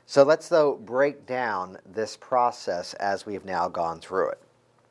So let's, though, break down this process as we've now gone through it.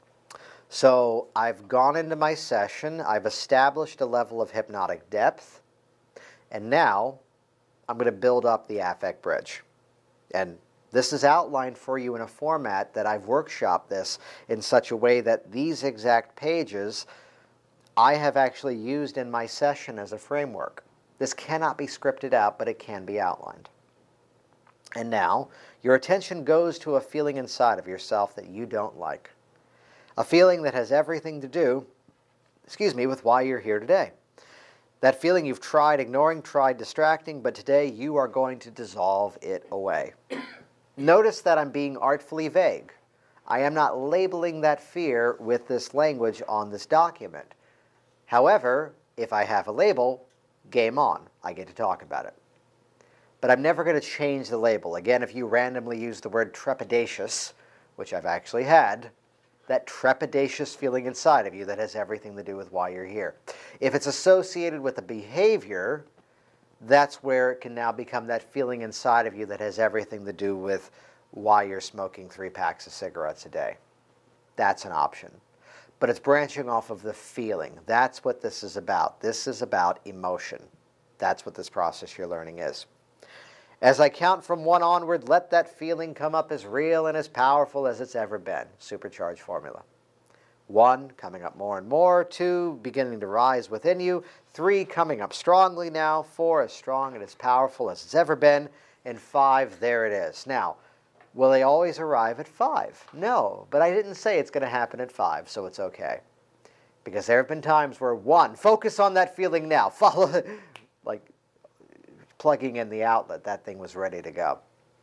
So I've gone into my session, I've established a level of hypnotic depth, and now I'm going to build up the affect bridge. And this is outlined for you in a format that I've workshopped this in such a way that these exact pages I have actually used in my session as a framework. This cannot be scripted out, but it can be outlined. And now, your attention goes to a feeling inside of yourself that you don't like. A feeling that has everything to do, with why you're here today. That feeling you've tried ignoring, tried distracting, but today you are going to dissolve it away. Notice that I'm being artfully vague. I am not labeling that fear with this language on this document. However, if I have a label, game on. I get to talk about it. But I'm never going to change the label. Again, if you randomly use the word trepidatious, which I've actually had, that trepidatious feeling inside of you that has everything to do with why you're here. If it's associated with a behavior, that's where it can now become that feeling inside of you that has everything to do with why you're smoking 3 packs of cigarettes a day. That's an option. But it's branching off of the feeling. That's what this is about. This is about emotion. That's what this process you're learning is. As I count from 1 onward, let that feeling come up as real and as powerful as it's ever been. Supercharged formula. 1, coming up more and more. 2, beginning to rise within you. 3, coming up strongly now. 4, as strong and as powerful as it's ever been. And 5, there it is. Now, will they always arrive at 5? No, but I didn't say it's going to happen at 5, so it's okay. Because there have been times where 1, focus on that feeling now. Follow, like plugging in the outlet, that thing was ready to go.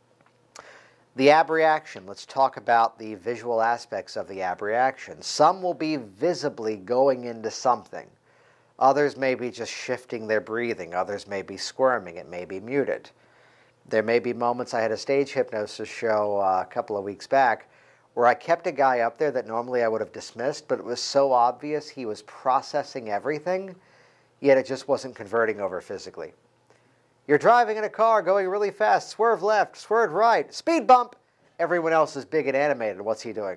The abreaction, let's talk about the visual aspects of the abreaction. Some will be visibly going into something. Others may be just shifting their breathing. Others may be squirming. It may be muted. There may be moments, I had a stage hypnosis show a couple of weeks back where I kept a guy up there that normally I would have dismissed, but it was so obvious he was processing everything, yet it just wasn't converting over physically. You're driving in a car going really fast, swerve left, swerve right, speed bump. Everyone else is big and animated. What's he doing?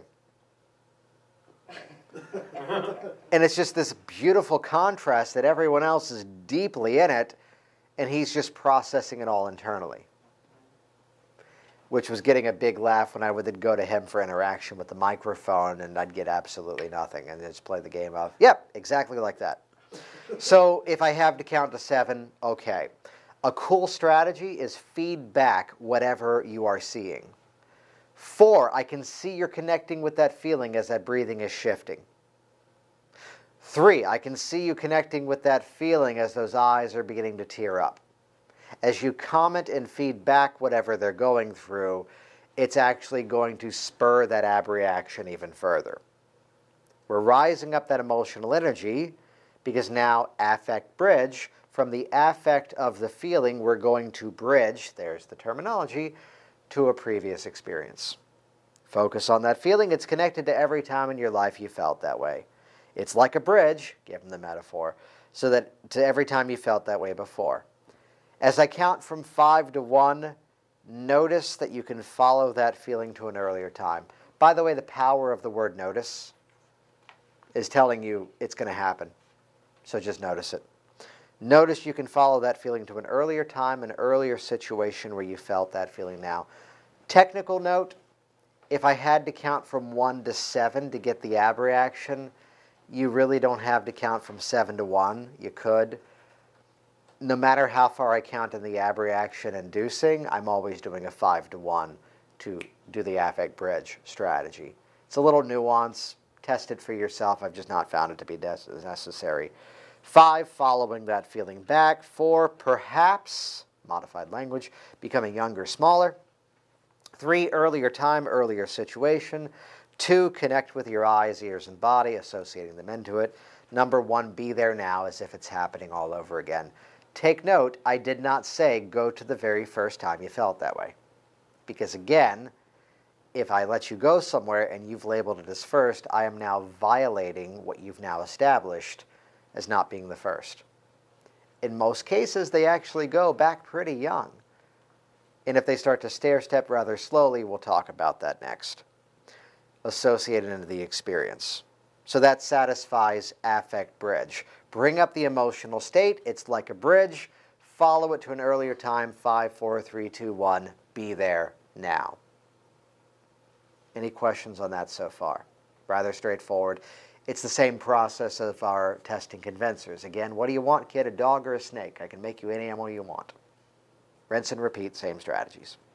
And it's just this beautiful contrast that everyone else is deeply in it, and he's just processing it all internally. Which was getting a big laugh when I would then go to him for interaction with the microphone, and I'd get absolutely nothing, and just play the game of, yep, exactly like that. So if I have to count to 7, okay. A cool strategy is feed back whatever you are seeing. 4, I can see you're connecting with that feeling as that breathing is shifting. 3, I can see you connecting with that feeling as those eyes are beginning to tear up. As you comment and feed back whatever they're going through, it's actually going to spur that abreaction even further. We're rising up that emotional energy because now affect bridge. From the affect of the feeling, we're going to bridge, there's the terminology, to a previous experience. Focus on that feeling. It's connected to every time in your life you felt that way. It's like a bridge, give them the metaphor, so that to every time you felt that way before. As I count from 5 to 1, notice that you can follow that feeling to an earlier time. By the way, the power of the word notice is telling you it's going to happen. So just notice it. Notice you can follow that feeling to an earlier time, an earlier situation where you felt that feeling now. Technical note, if I had to count from 1 to 7 to get the abreaction, you really don't have to count from 7 to 1. You could. No matter how far I count in the abreaction inducing, I'm always doing a 5 to 1 to do the affect bridge strategy. It's a little nuance. Test it for yourself. I've just not found it to be necessary. 5, following that feeling back. 4, perhaps, modified language, becoming younger, smaller. 3, earlier time, earlier situation. 2, connect with your eyes, ears, and body, associating them into it. Number 1, be there now as if it's happening all over again. Take note, I did not say go to the very first time you felt that way. Because again, if I let you go somewhere and you've labeled it as first, I am now violating what you've now established as not being the first. In most cases, they actually go back pretty young. And if they start to stair-step rather slowly, we'll talk about that next. Associated into the experience. So that satisfies affect bridge. Bring up the emotional state. It's like a bridge. Follow it to an earlier time. 5, 4, 3, 2, 1. Be there now. Any questions on that so far? Rather straightforward. It's the same process of our testing convincers. Again, what do you want, kid? A dog or a snake? I can make you any animal you want. Rinse and repeat, same strategies.